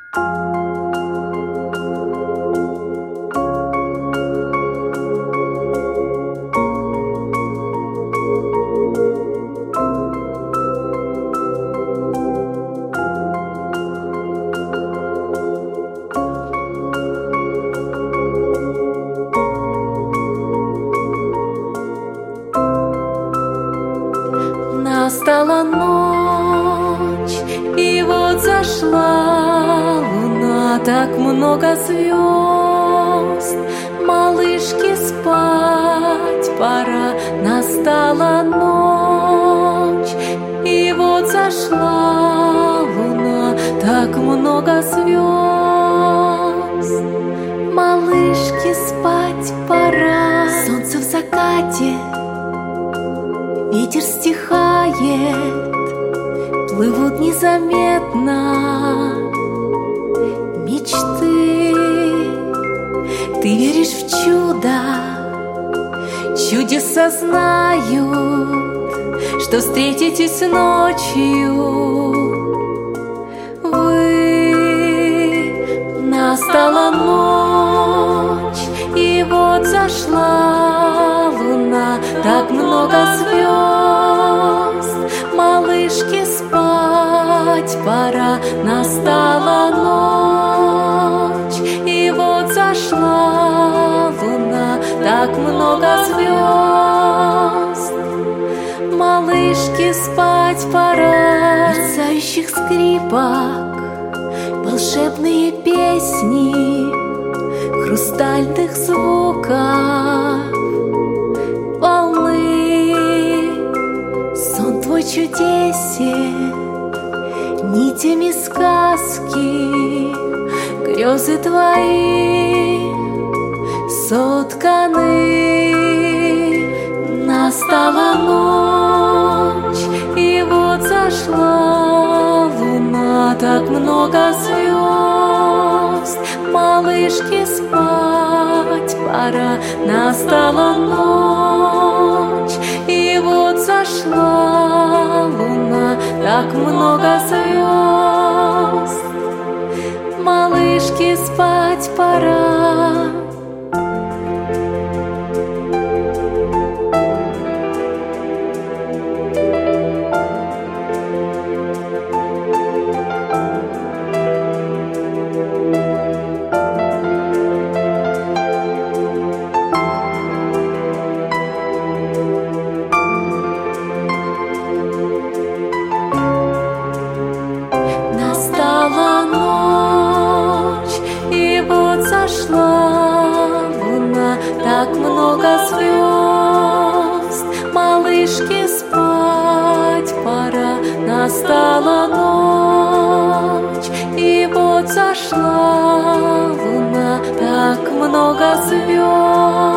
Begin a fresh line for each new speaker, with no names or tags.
Настала ночь, и вот зашла луна, так много звезд. Малышке спать пора, настала ночь, и вот зашла луна, так много звезд. Малышке спать пора, солнце в закате, ветер стихает, плывут незаметно мечты. Ты веришь в чудо, чудеса знают, что встретитесь ночью вы. Настала ночь, и вот зашла луна, так много звезд. Малышке спать пора, настала ночь, и вот зашла луна, так много звезд. Малышке спать пора, мерцающих скрипок, волшебные песни, хрустальных звуков волны. Сон твой чудесен, нитями сказки, грезы твои сотканы. Настала ночь, и вот зашла луна, так много звезд. Малышке спать пора, настала ночь, и вот зашла луна, так много звезд. Малышке спать пора. Зашла луна, так много звезд. Малышке спать пора, настала ночь, и вот зашла луна, так много звезд.